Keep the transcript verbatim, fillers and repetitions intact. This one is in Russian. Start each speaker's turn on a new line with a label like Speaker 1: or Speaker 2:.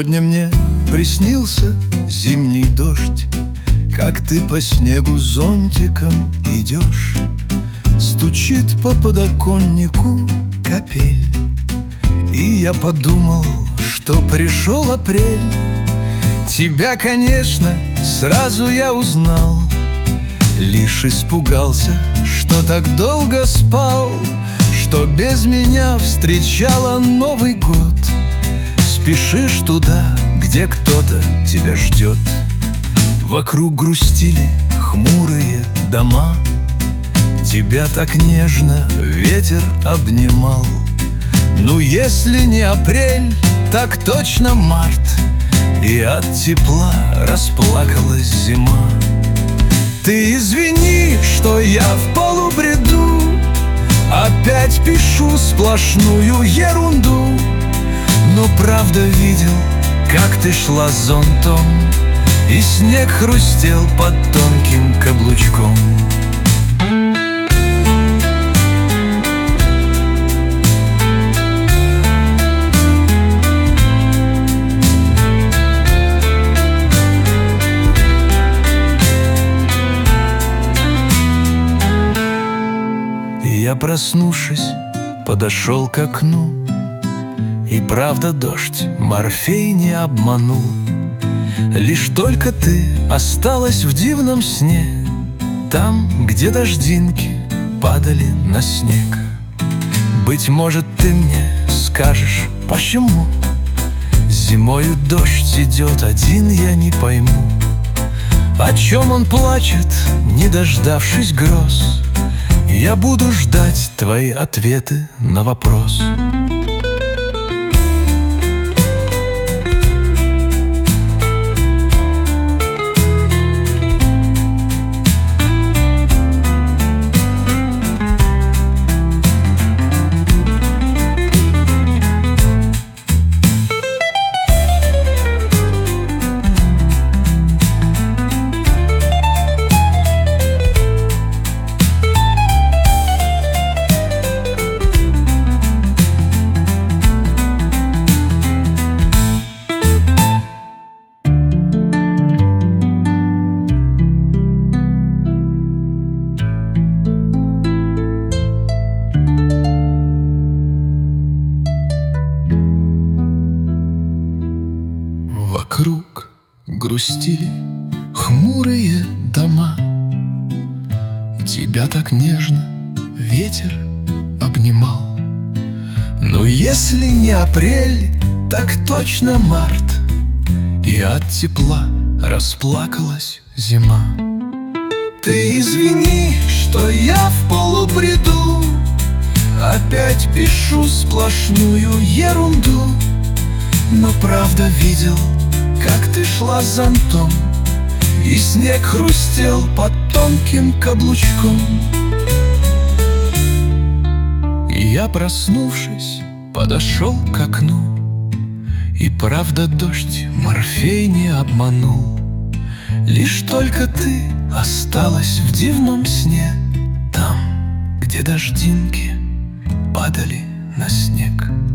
Speaker 1: Сегодня мне приснился зимний дождь, как ты по снегу зонтиком идешь. Стучит по подоконнику капель, и я подумал, что пришел апрель. Тебя, конечно, сразу я узнал, лишь испугался, что так долго спал, что без меня встречала Новый год. Спешишь туда, где кто-то тебя ждет. Вокруг грустили хмурые дома, тебя так нежно ветер обнимал. Ну, если не апрель, так точно март, и от тепла расплакалась зима. Ты извини, что я в полубреду опять пишу сплошную ерунду, но правда видел, как ты шла с зонтом, и снег хрустел под тонким каблучком. Я, проснувшись, подошел к окну, и правда дождь Морфей не обманул. Лишь только ты осталась в дивном сне, там, где дождинки падали на снег. Быть может, ты мне скажешь, почему зимою дождь идет один, я не пойму. О чем он плачет, не дождавшись гроз? Я буду ждать твои ответы на вопрос. Вокруг грустили хмурые дома, тебя так нежно ветер обнимал. Но если не апрель, так точно март, и от тепла расплакалась зима. Ты извини, что я в полубреду опять пишу сплошную ерунду, но правда видел, как ты шла с зонтом, и снег хрустел под тонким каблучком. И я, проснувшись, подошел к окну, и правда дождь Морфей не обманул. Лишь только ты осталась в дивном сне, там, где дождинки падали на снег.